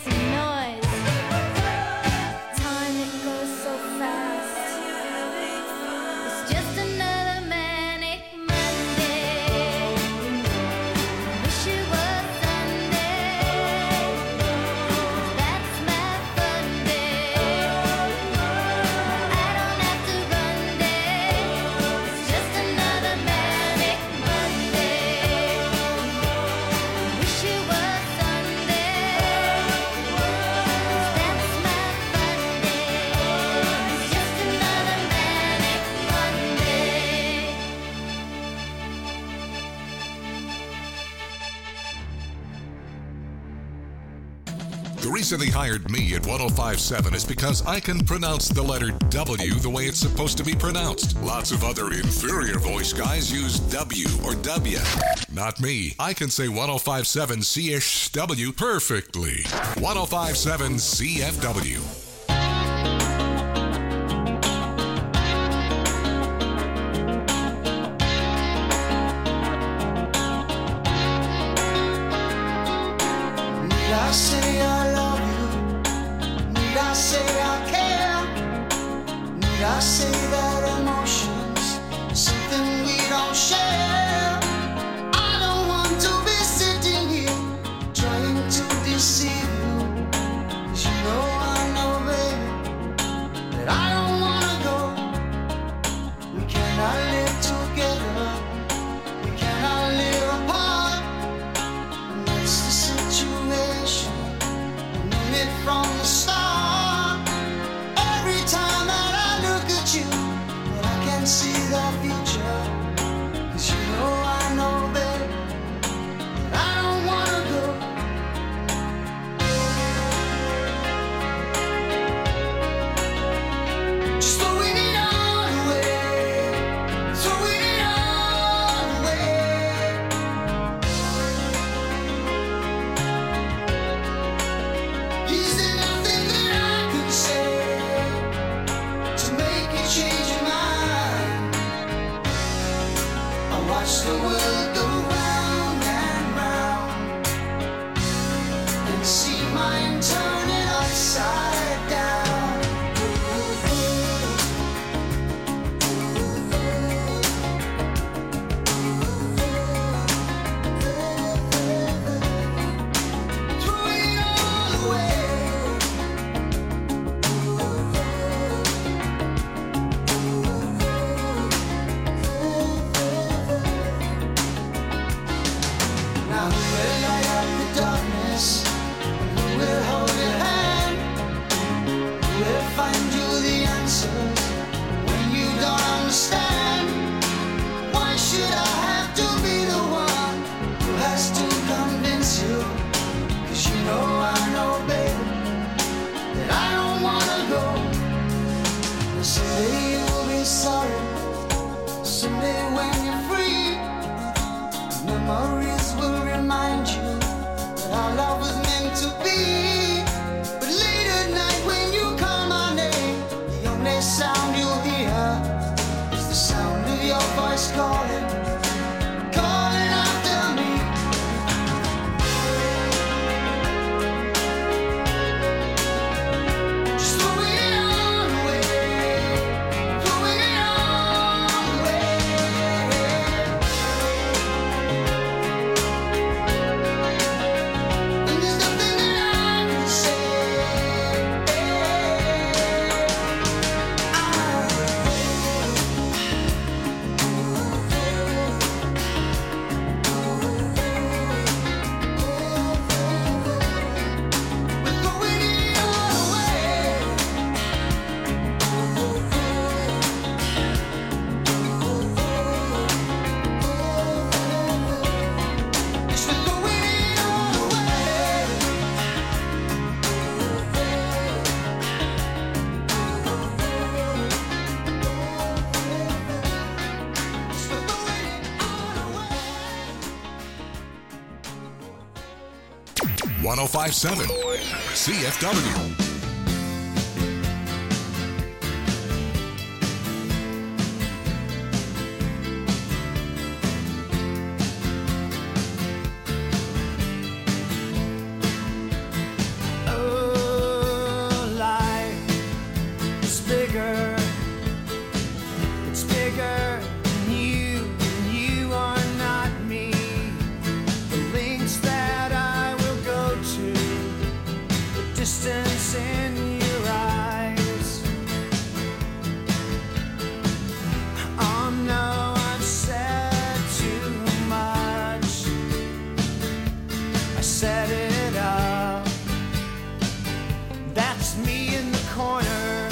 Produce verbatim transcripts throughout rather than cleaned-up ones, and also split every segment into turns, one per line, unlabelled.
some noise. Time, it goes so fast. It's just another manic Monday. Wish it was Sunday. That's my fun day. I don't have to run day. It's just another manic Monday. Wish it was Sunday. That's my fun day. It's just another manic Monday.
The reason they hired me at one oh five point seven is because I can pronounce the letter W the way it's supposed to be pronounced. Lots of other inferior voice guys use W or W. Not me. I can say one oh five point seven C H W perfectly. one oh five point seven C F W.
Need I say I love you? Need I say I care? Need I say that emotions are something we don't share? I don't want to be sitting here trying to deceive you, 'cause you know I know, baby, that I don't wanna go. We cannot live together. We cannot live apart. And that's the situation. I knew it from the start. Every time that I look at you, but I can see the future. 'Cause you know I know, baby, that I don't wanna go. Just throwing it all away. Throwing it all away. Is there nothing that I could say to make you change your mind? I watch the world go round and round and see mine turning upside down. Throwing it all away. Now who will light up the darkness? And who will hold your hand? Who will find you the answers when you don't understand? Why should I have to be the one who has to convince you? 'Cause you know I know, baby, that I don't wanna go. Someday you'll be sorry. Someday when you're free, memories will remind you that our love was meant to be. But late at night when you call my name, the only sound you'll hear is the sound of your voice calling, calling after me. Just throwing it all away. Throwing it all away. And there's nothing that I can say. We're throwing it all away. Yes, we're throwing it all away. Yes, we're throwing it all away.
one oh five point seven C F W.
Oh, distance in your eyes. Oh no, I've said too much. I set it up. That's me in the corner.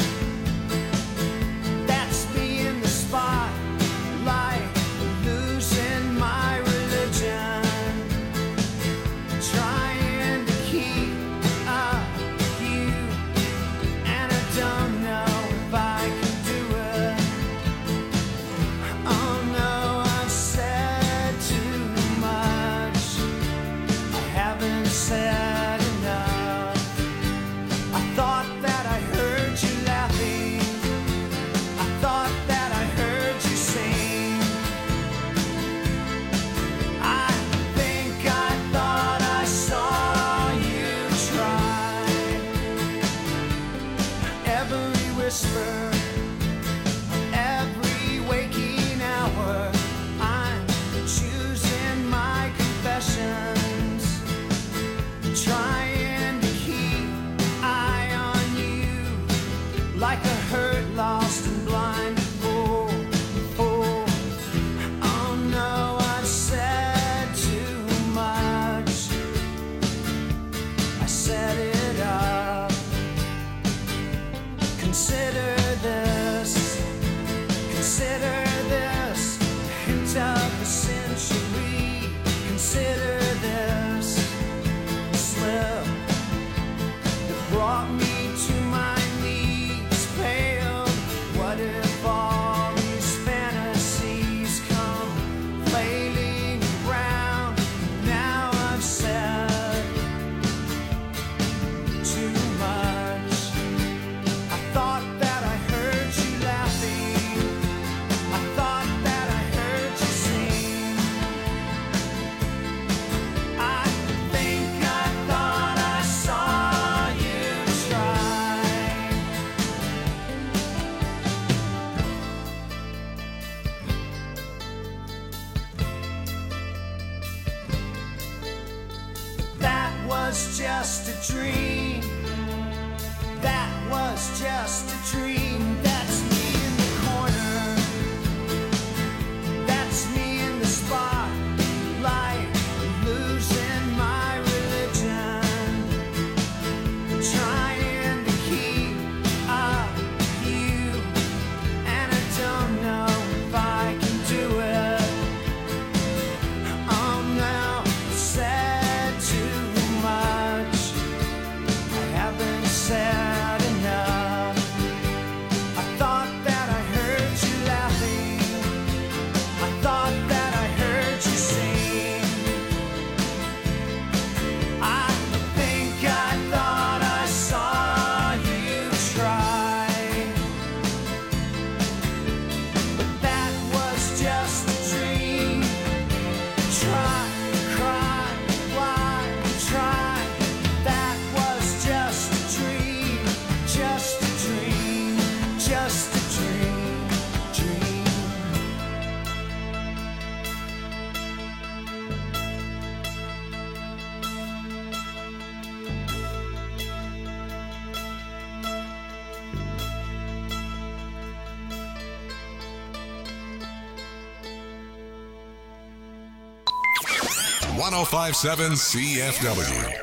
That's me in the spotlight, losing my religion, trying to keep up with you, and I don't know if I can do it. Oh no, I've said too much. I haven't said enough. I thought that I heard you laughing. I thought that I heard you sing. I think I thought I saw you try. Every whisper, every waking hour, I'm choosing my confessions, trying to keep eye on you, like a hurt, lost and blind fool. fool. Oh no, I've said too much. I set it up. Consider this, consider this, hint of the century. Consider this slip that brought me to my knees, pale. What if all these fantasies come flailing around? Now I've said too much. I thought that I heard you laughing. I thought that I heard you sing. I think I thought I saw you try. That was just a dream. That was just a dream. That's me in the corner. That's me in the spotlight, losing my religion, trying to keep up with you, and I don't know if I can do it. Oh no, I said too much. I haven't said enough. I thought that I heard you laughing. I thought that I heard you sing. I think I thought I saw you try. But that was just a dream. Try, cry, why, try. That was just a dream, just a dream, just a dream, dream.
one oh five point seven C F W.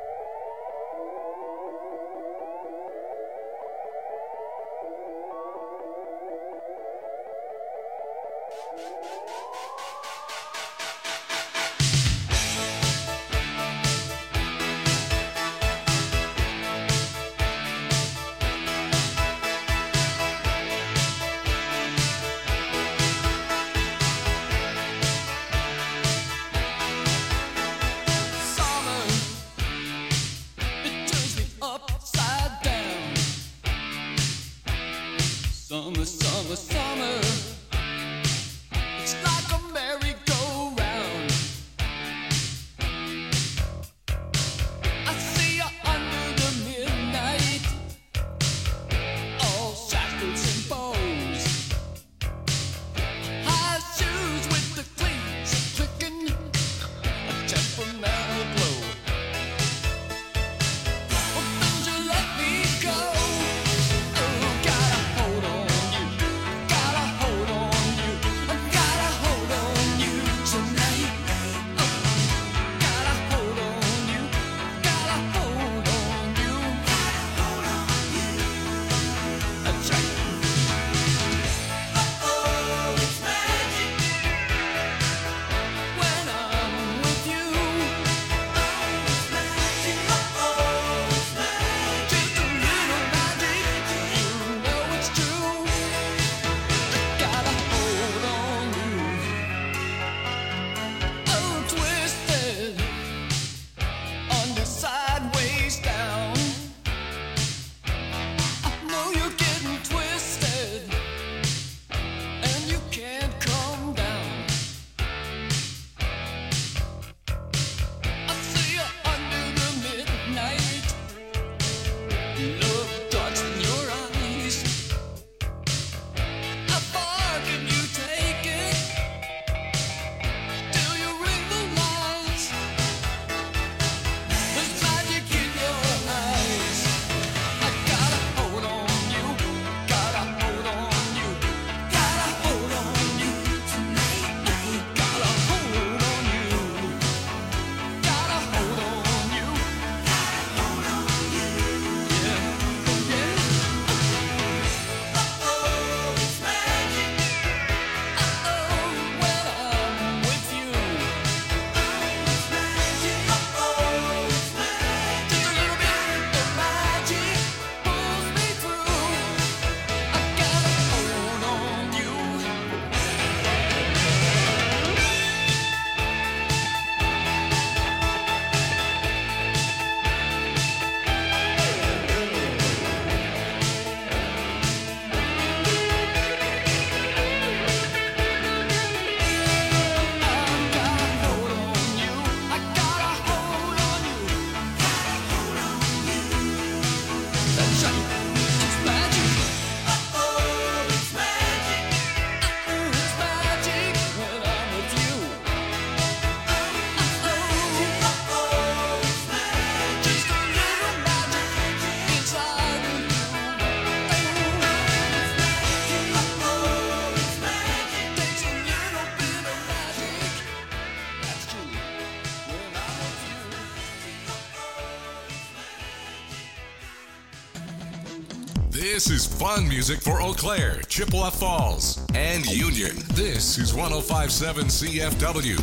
Summer, it turns me upside down. Summer, summer, summer, it's like a merry-go-round. I see you under the midnight, all shackles and bows. High shoes with the cleats clicking, a temperamental glow. Well, things Love thoughts in your eyes. How far can you take it? Do you realize there's magic in your eyes? I gotta hold on you, gotta hold on you, gotta hold on you tonight. Gotta hold on you, gotta hold on you, gotta hold on you. Yeah, oh yeah. Oh, it's magic. Oh, when I'm with you. Oh, it's magic. Oh, it's magic. Just a little bit of magic pulls me through. I gotta hold on you. I gotta hold on you. Gotta hold on you. That's right. It's magic. Oh, it's magic. Oh, it's magic when I'm with you. Oh, it's magic. Just a little magic inside of you. Oh, it's magic. Takes a little bit of magic. That's true. When I'm with you.
This is fun music for Eau Claire, Chippewa Falls, and Union. This is one oh five point seven C F W.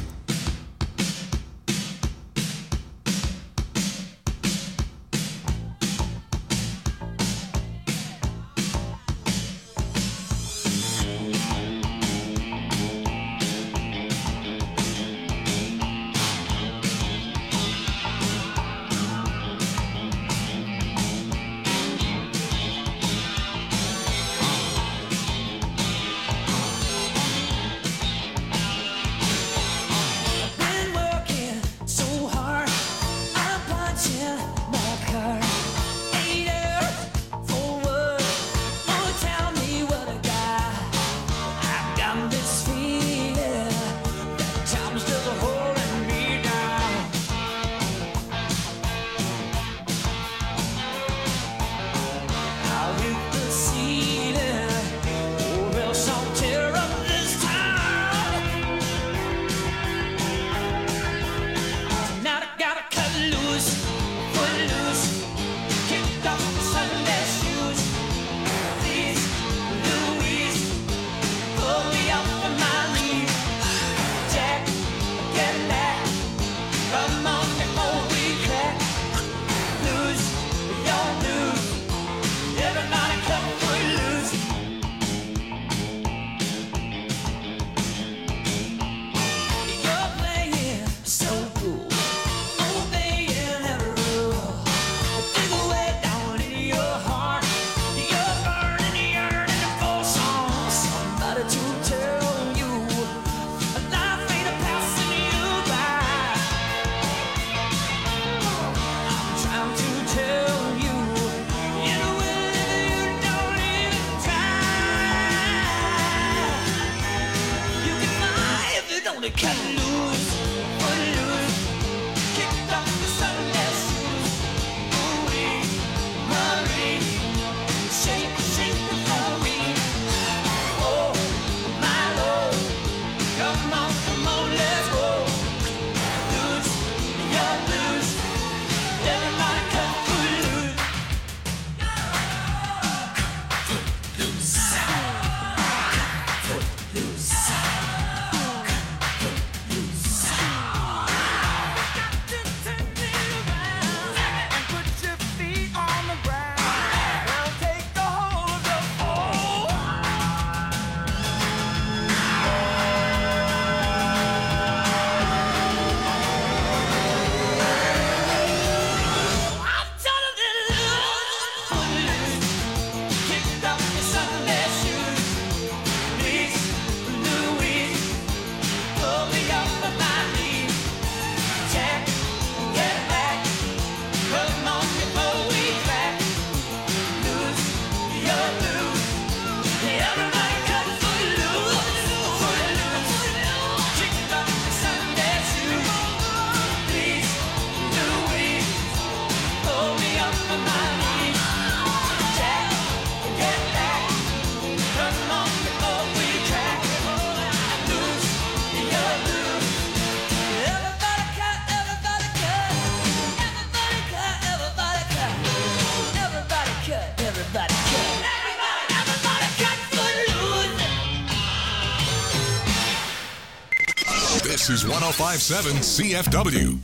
This is one oh five point seven C F W.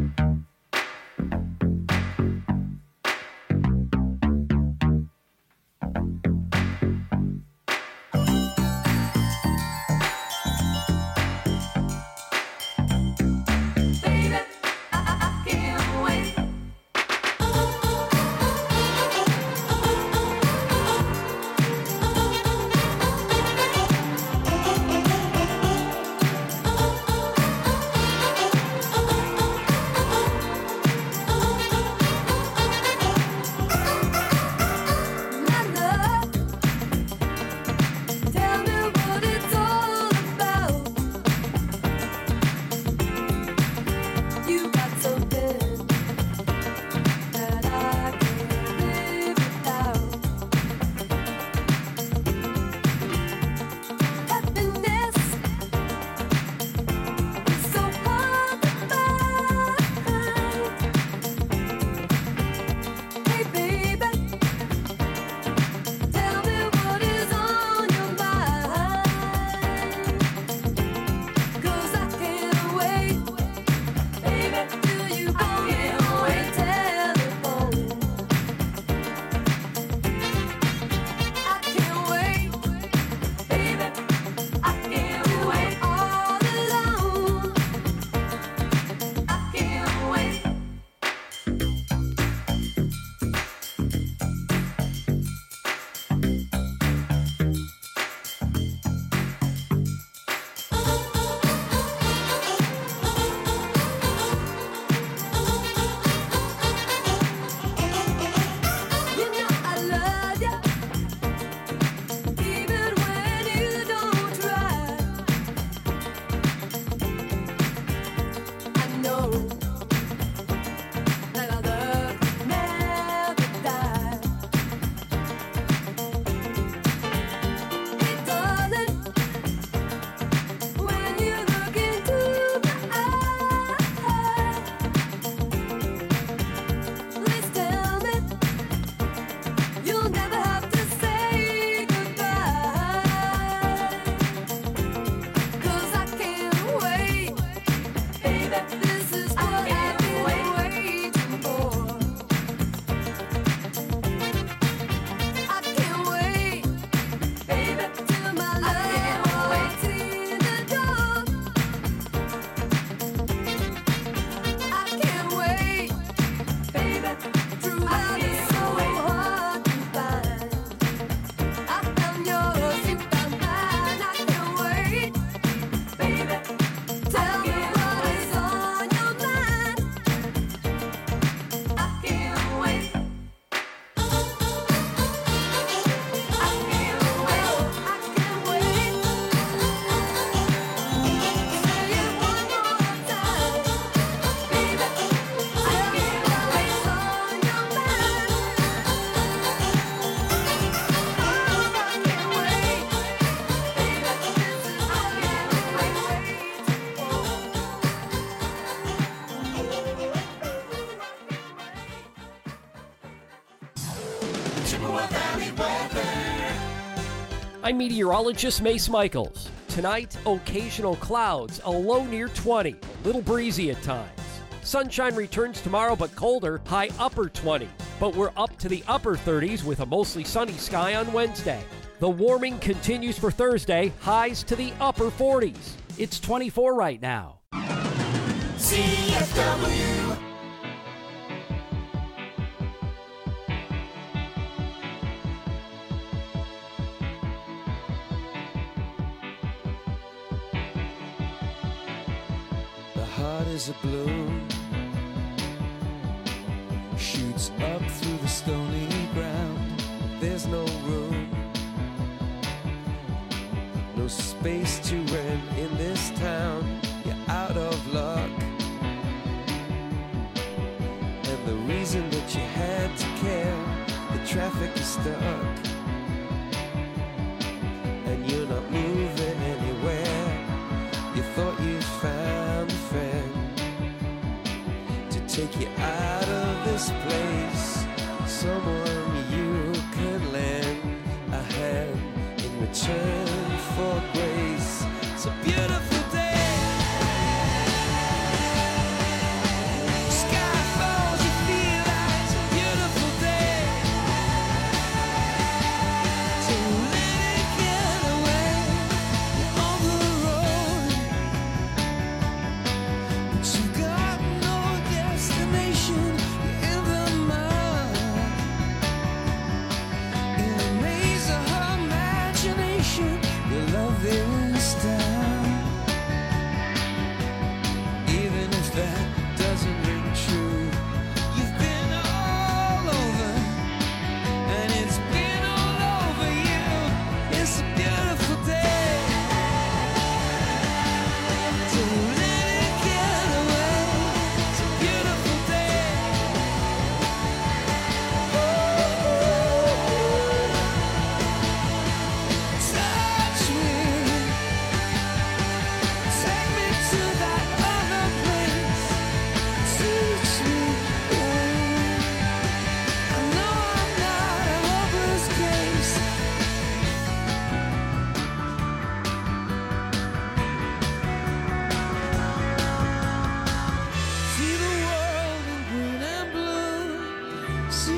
I'm meteorologist Mace Michaels. Tonight, occasional clouds, a low near twenty, a little breezy at times. Sunshine returns tomorrow, but colder, high upper twenties. But we're up to the upper thirties with a mostly sunny sky on Wednesday. The warming continues for Thursday, highs to the upper forties. It's twenty-four right now.
C F W.
The heart is a balloon, shoots up through the stony ground. There's no room, no space to rent in this town. You're out of luck, and the reason that you had to care, the traffic is stuck, and you're not moving anywhere. You thought you'd found a friend to take you out of this place, someone you can lend a hand in return for grace. It's a beautiful day.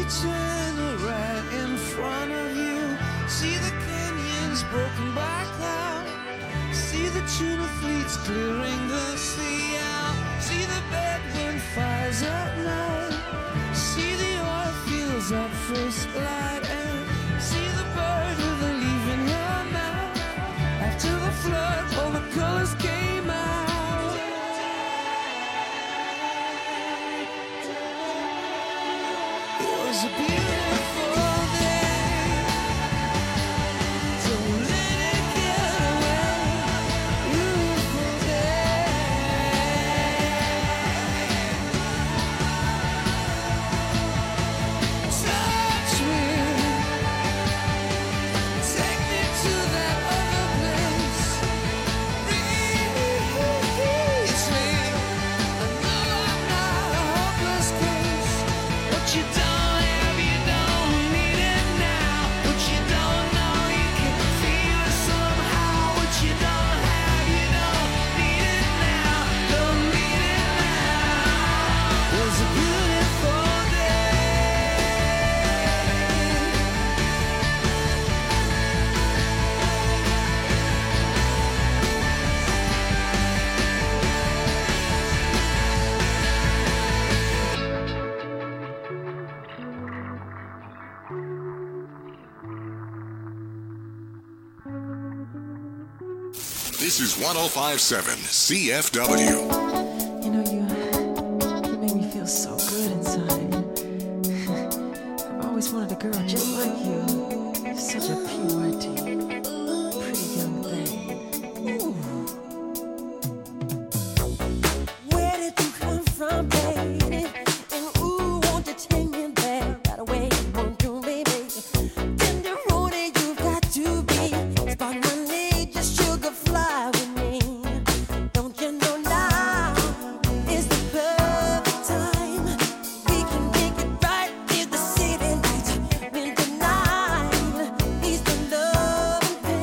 China right in front of you. See the canyons broken by cloud. See the tuna fleets clearing the sea out. See the bedroom fires at night. See the oil fields at first light. And see the bird with a leaf in her mouth. After the flood, all the colors came out. It was a beautiful day. Don't let it get away. Beautiful day. Touch me. Take me to that other place. Reach me. I know I'm not a hopeless case. What you don't have, you don't need it now. What you don't know, you can feel it somehow. What you don't have, you don't need it now. Don't need it now. It was a beautiful day.
This is one oh five point seven C F W.
You know, you, you make me feel so good inside. I've always wanted a girl just like you. You're such a purity, pretty young thing. Ooh.
Where did you come from, baby? And ooh, won't you take me there right away? Won't you, baby? Tender roadie, you've got to be. Spot my need, just sugar fly with me. Don't you know now is the perfect time? We can make it right in the city lights. Winter night, he's the love and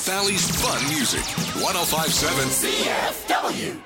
Valley's fun music. one oh five point seven C F W.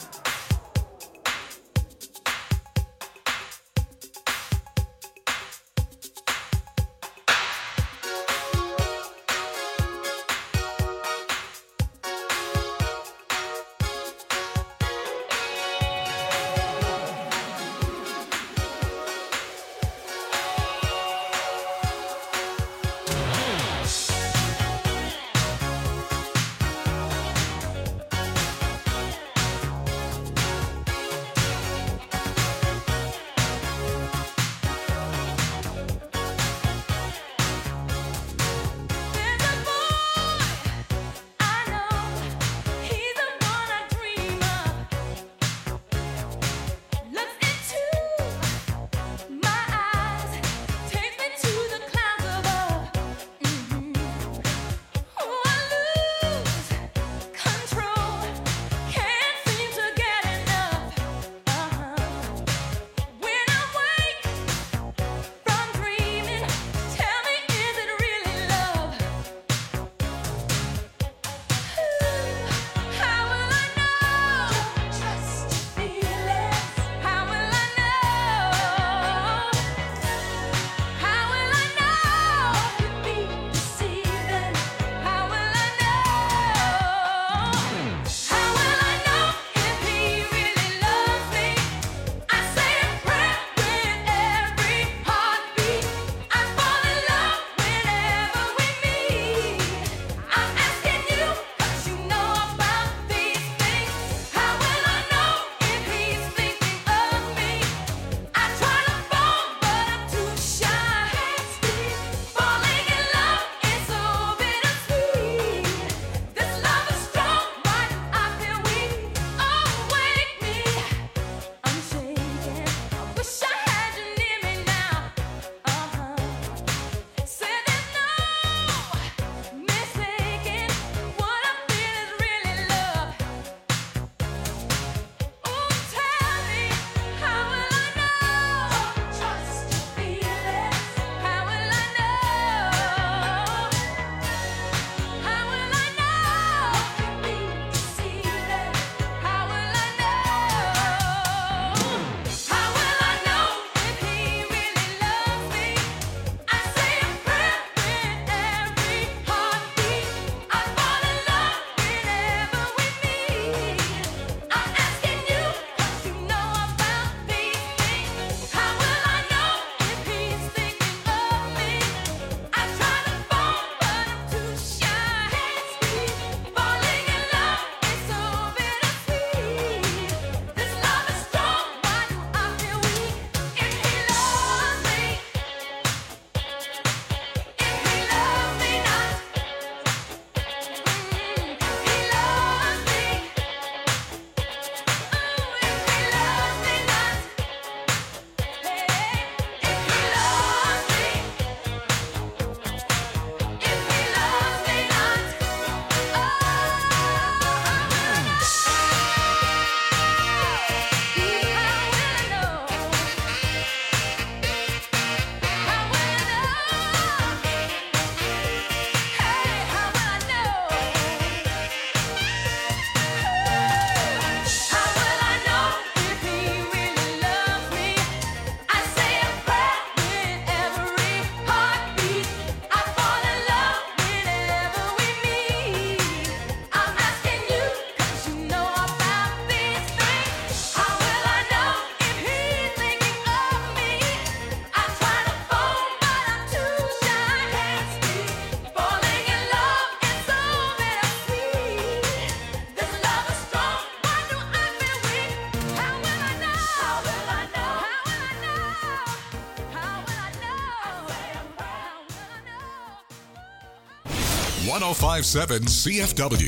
one oh five point seven C F W.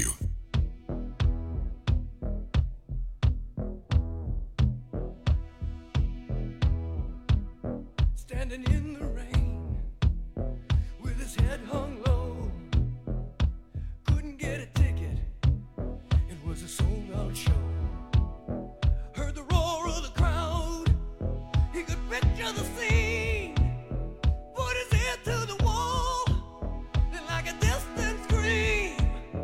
Standing in the rain with his head hung low, couldn't get a ticket, it was a sold out show. Heard the roar of the crowd, he could picture the scene, put his ear to the wall, and like a distant scream,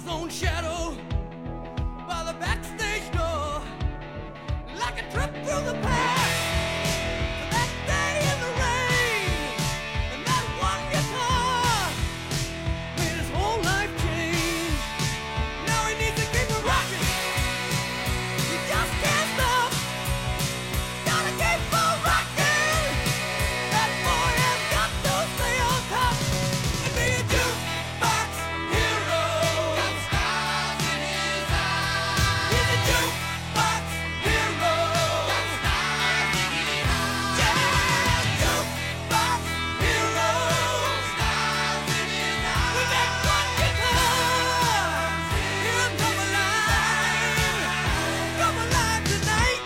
own shadow by the backstage door, like a trip through the past. That day in the rain, and that one guitar made his whole life change. Now he needs to keep it rocking. He just can't stop. Gotta keep on rocking. That boy has got to stay on top and be a jukebox hero. Got stars in his eyes. He's a jukebox hero. Got stars in his eyes. Yeah, jukebox hero. Stars in his eyes. With that one guitar, he'll come alive. Come alive tonight.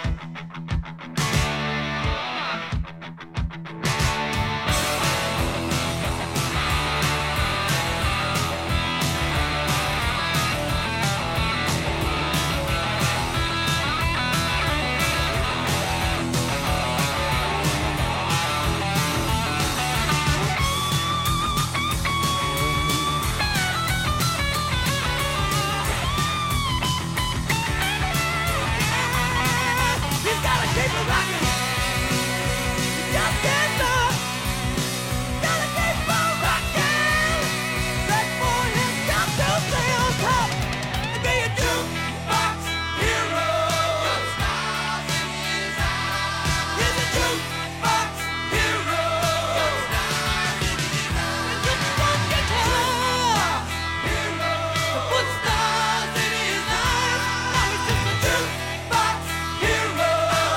He's gotta keep it rocking. He just can't stop. Gotta keep on rocking. That boy has got to stay on top and be a jukebox hero. Got stars in his eyes. He's a jukebox hero. Got stars in his eyes. And just one guitar hero to put stars in his eyes. Now he's just a jukebox hero.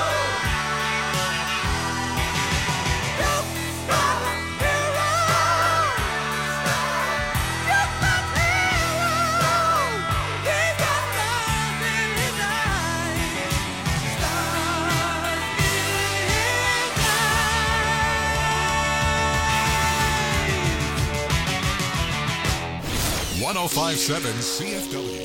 one oh five point seven C F W.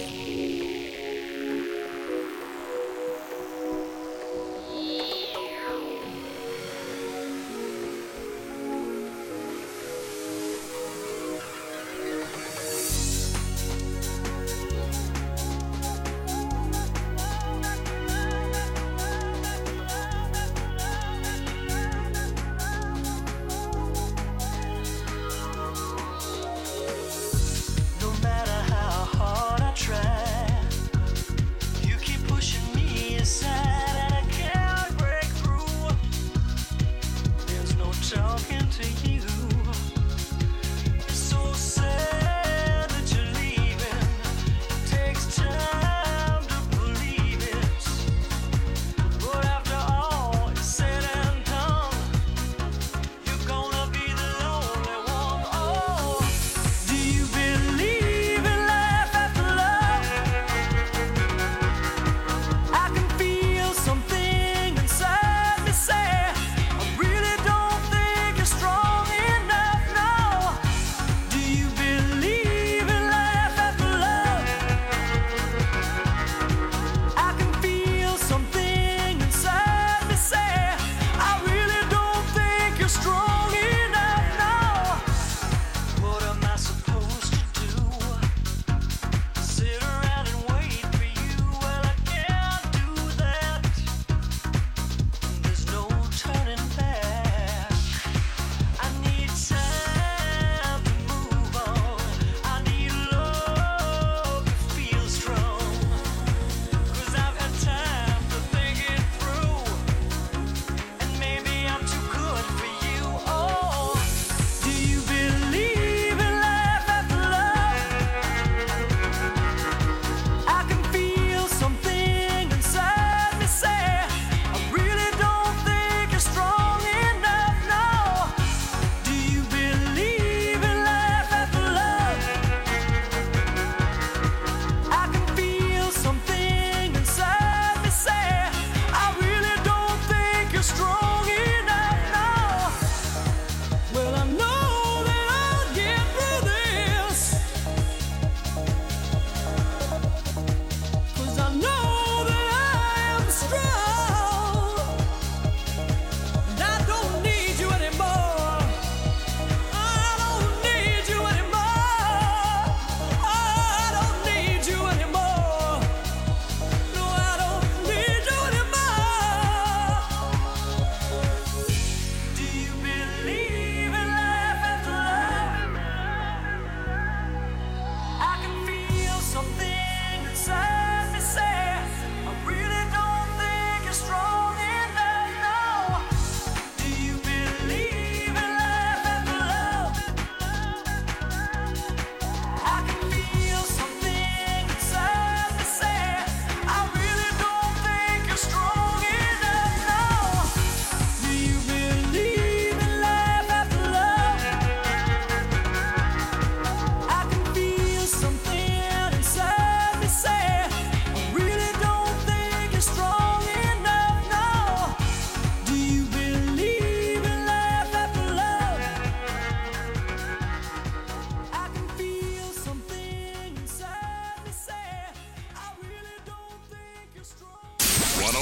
No matter how hard I try,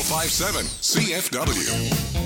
five seven C F W.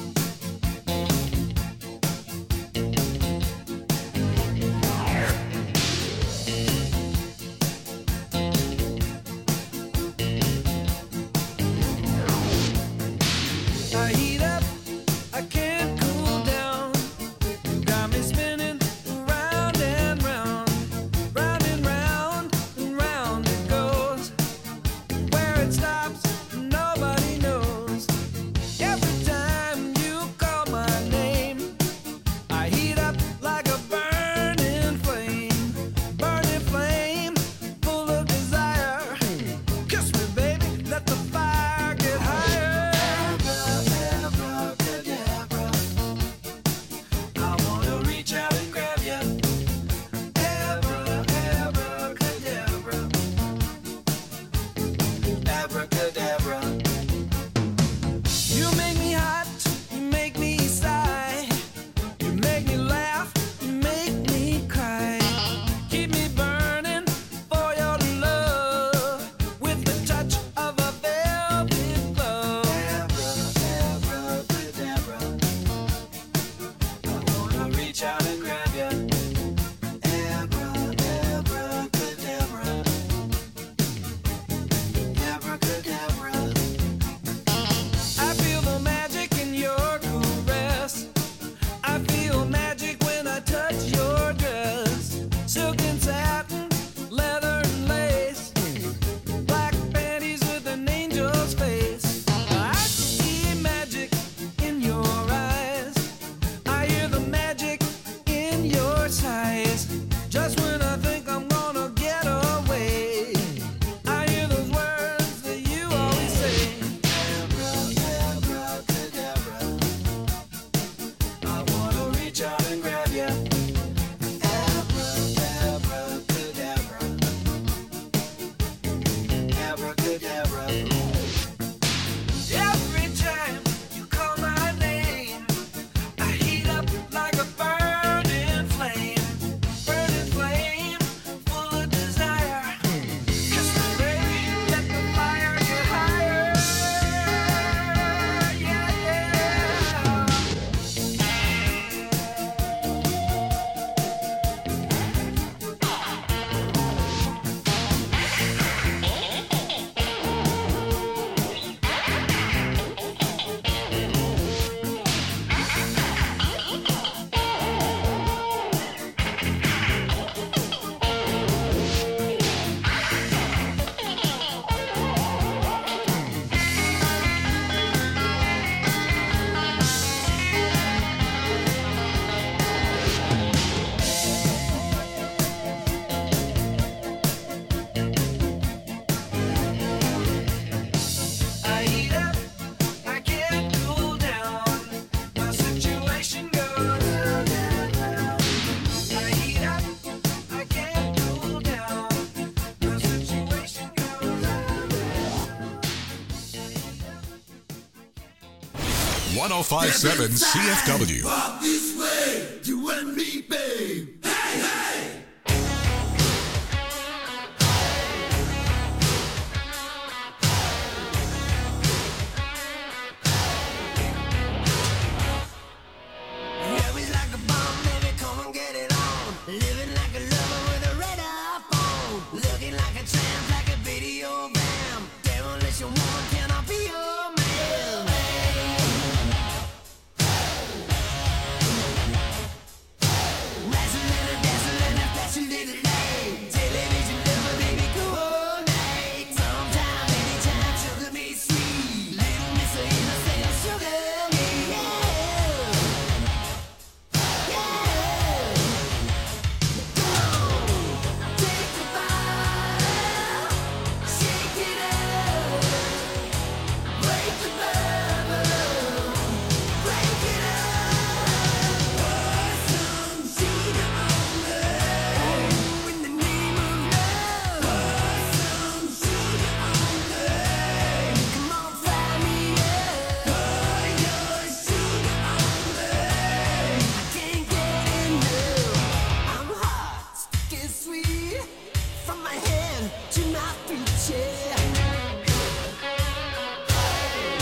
I heat up, I can't cool down. You got me spinning round and round, round and round and round it goes. Where it stops, nobody knows. Every time you call my name, I heat up like a burning flame, burning flame, full of desire. Kiss me, baby, let the fire get higher. I wanna reach out and grab ya. Abra, abracadabra. Abracadabra. You make me hot, you make me sigh. You make me laugh, you make me cry. Keep me burning for your love with the touch of a velvet glove. Abracadabra. I wanna reach out and grab ya. Abra, abracadabra. Abracadabra. I feel the magic in your caress. I feel magic when I touch your dress. Silk and satin, leather and lace. Black panties with an angel's face. I see magic in your eyes. I hear the magic in your sighs. Just when I think I'm gonna get away, I hear those words that you always say. Abra, abracadabra. I wanna reach out and grab ya. Abra, abracadabra. Abracadabra. Every time you call my name, I heat up like a burning flame, burning flame, full of desire. Kiss me, baby, let the fire get higher. Yeah, yeah. I heat up, I can't cool down. My situation goes round and round. I heat up, I can't cool down. My situation goes round and round.
one oh five point seven C F W.
Walk this way, you and me, babe. Hey, hey! Always like a bomb, baby, come and get it on. Living like a lover with a radar phone. Looking like a tramp, like a video bam. Demolition woman, can I be your man? Dancing in a dancing in a fashion little day. Television lover, baby, coordinate. Sometime, anytime, sugar me sweet. Little miss of innocent, sugar me, yeah. Yeah. Take the fire, shake it up, break the bubble, break it up. Pour some sugar on me, in the name of love. Pour some sugar on me, come on, fry me up. Pour your sugar on me, I can't get enough. I'm hot, sticky sweet, from my head to my feet, yeah.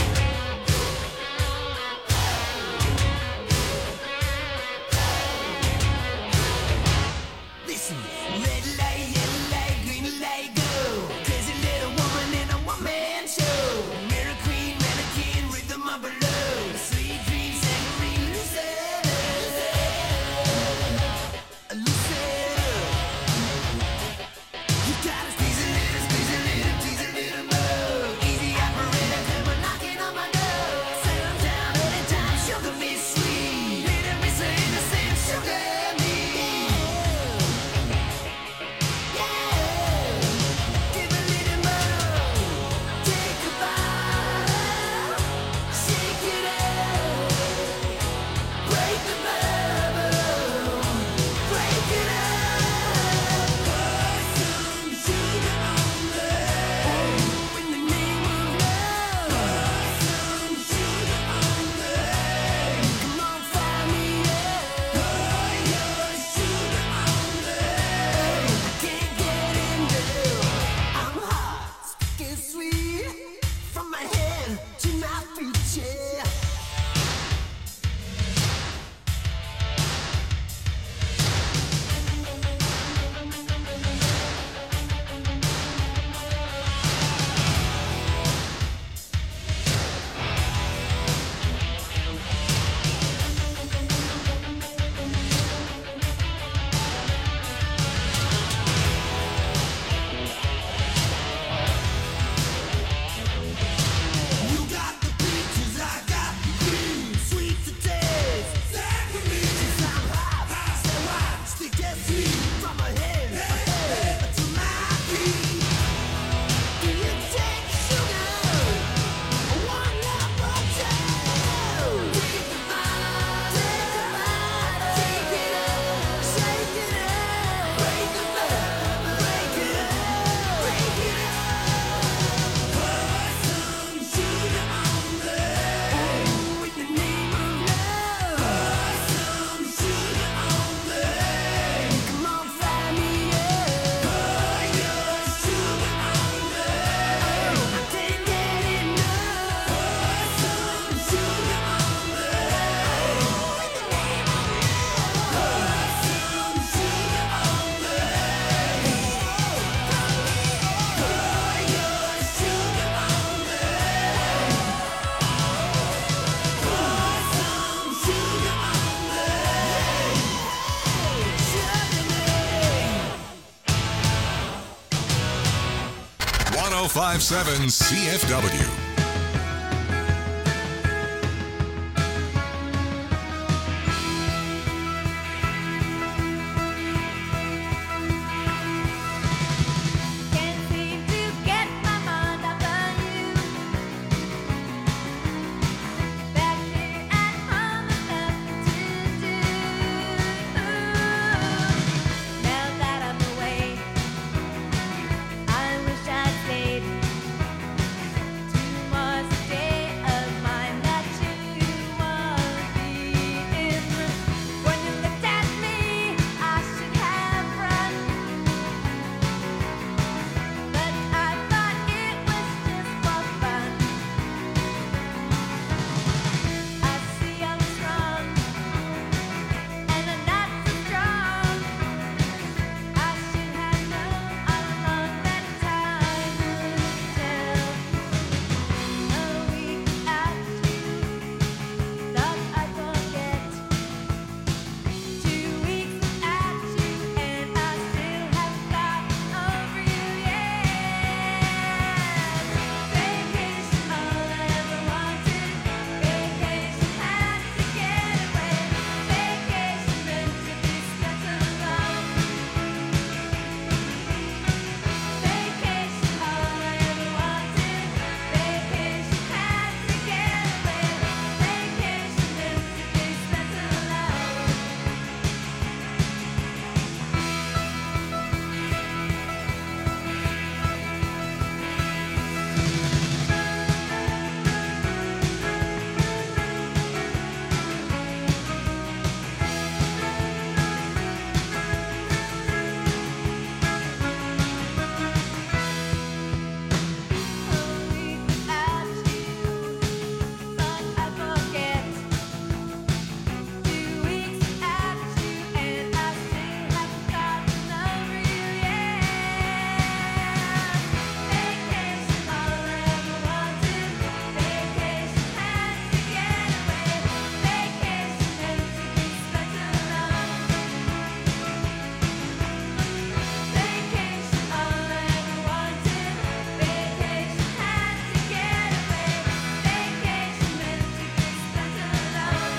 oh five seven C F W.
Can't seem to get my mind off on you. Back here at home, there's nothing to do. Now that I'm away, I wish I'd stayed. Two more days of mine that you won't be in. When you looked at me, I should have run. But I thought it was just for fun. I see I'm strong, and I'm not so strong. I should have known all along that time would tell. A week without you, thought I'd forget. Two weeks without you, and I still haven't gotten over you yet. Vacation, all I ever wanted. Vacation, had to get away. Vacation, meant to be spent alone. Vacation, all I ever wanted. Vacation, had to get away. Vacation, meant to be spent alone. A week without you, thought I'd forget. Two weeks without you, and I still haven't gotten over you yet. Vacation, all I ever wanted. Vacation, had to get away. Vacation, meant to be spent alone. Vacation, all I ever wanted. Vacation, had to get away. Vacation, meant to be spent alone.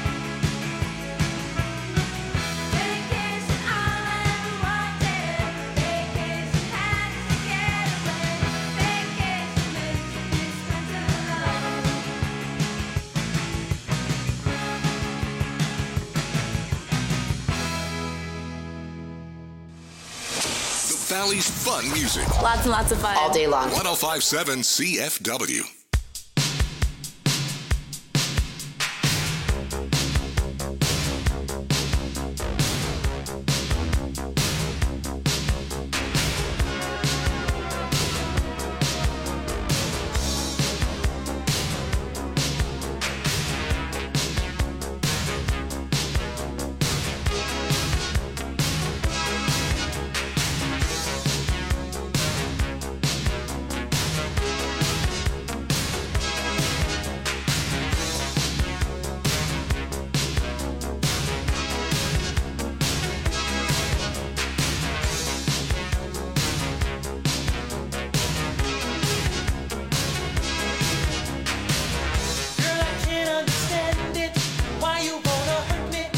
Vacation, all I ever wanted. Vacation, had to get away. Vacation, meant to be spent alone.
The Valley's fun music.
Lots and lots of fun. All day long.
ten fifty-seven C F W.
Girl, I can't understand it. Why you wanna hurt me?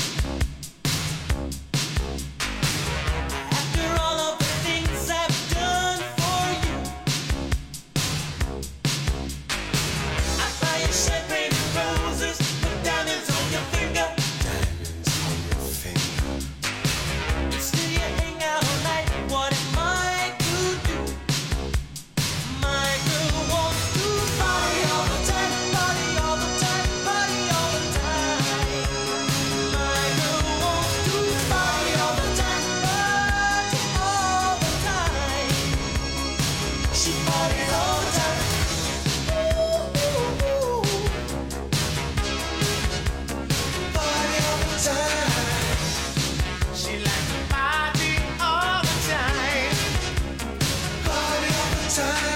After all of the things I've done for you, I buy you champagne and roses, put diamonds on your finger. Diamonds on your finger. Still you hang out all night. What am I to do? My girl wants to party all the time, party all the time, party all the time. My girl wants to party all the time, party all the time. She parties all the time. Ooh, ooh, ooh. Party all the time. She likes to party all the time. Party all the time.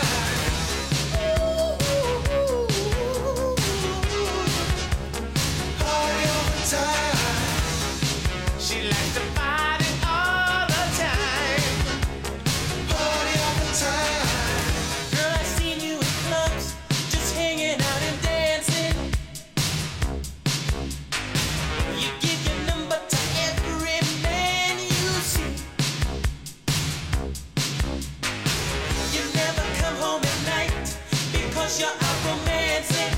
Party all the time. She likes to party all the time. Party all the time. 'cause you're out romancing.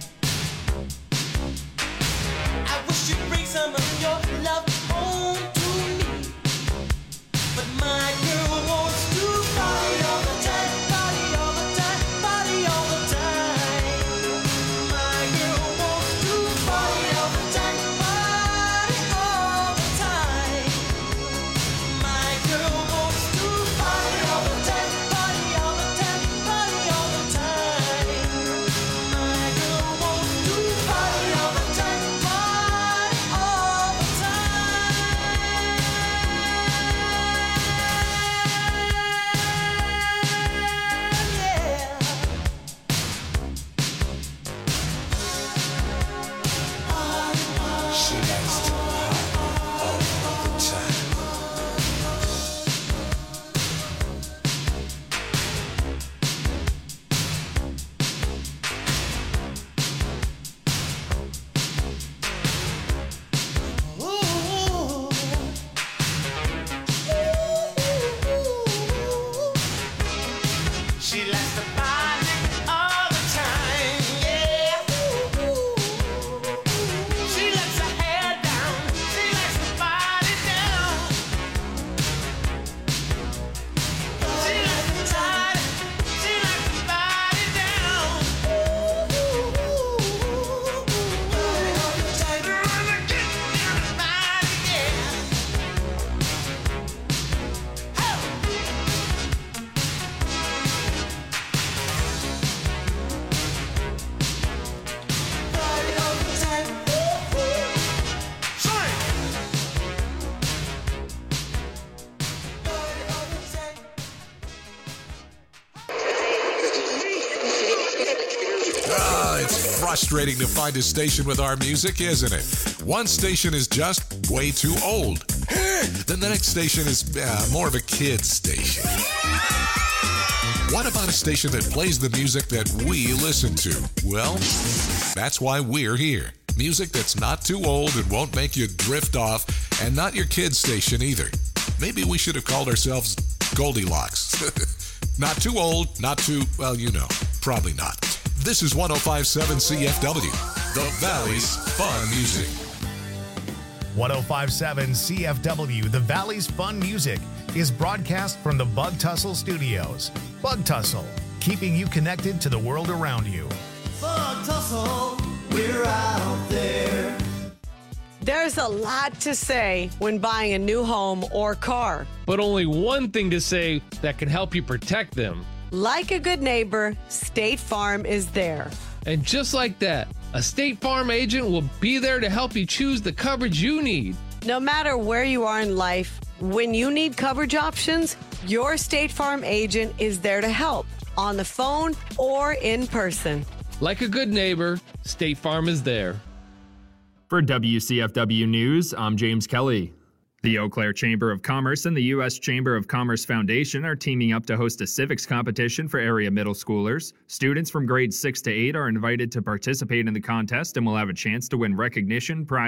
I wish you'd bring some of your love home to me. But my girl wants to party all the time, party all the time, party all the time. My girl wants to party all the time, party all the time. My girl wants to party all the time, party all the time, party all the time. My girl wants to party all the time, party all the
She likes to party all the time.
She likes to party all the time, yeah. She lets her hair down, she likes to party down. She likes to party, she likes to party down. Party all the time, wanna get down and party, yeah. Hey! Party all the time. Sing. Party all the time.
Ah, it's frustrating to find a station with our music, isn't it? One station is just way too old. Then the next station is uh, more of a kid's station. What about a station that plays the music that we listen to? Well, that's why we're here. Music that's not too old and won't make you drift off, and not your kid's station either. Maybe we should have called ourselves Goldilocks. Not too old, not too, well, you know, probably not. This is one oh five point seven C F W, the Valley's Fun Music.
one oh five point seven C F W, The Valley's Fun Music, is broadcast from the Bug Tussle Studios. Bug Tussle, keeping you connected to the world around you.
Bug tussle, we're out there.
There's a lot to say when buying a new home or car.
But only one thing to say that can help you protect them.
Like a good neighbor, State Farm is there.
And just like that, a State Farm agent will be there to help you choose the coverage you need.
No matter where you are in life, when you need coverage options, your State Farm agent is there to help, on the phone or in person.
Like a good neighbor, State Farm is there.
For W C F W News, I'm James Kelly. The Eau Claire Chamber of Commerce and the U S Chamber of Commerce Foundation are teaming up to host a civics competition for area middle schoolers. Students from grades six to eight are invited to participate in the contest and will have a chance to win recognition, prizes,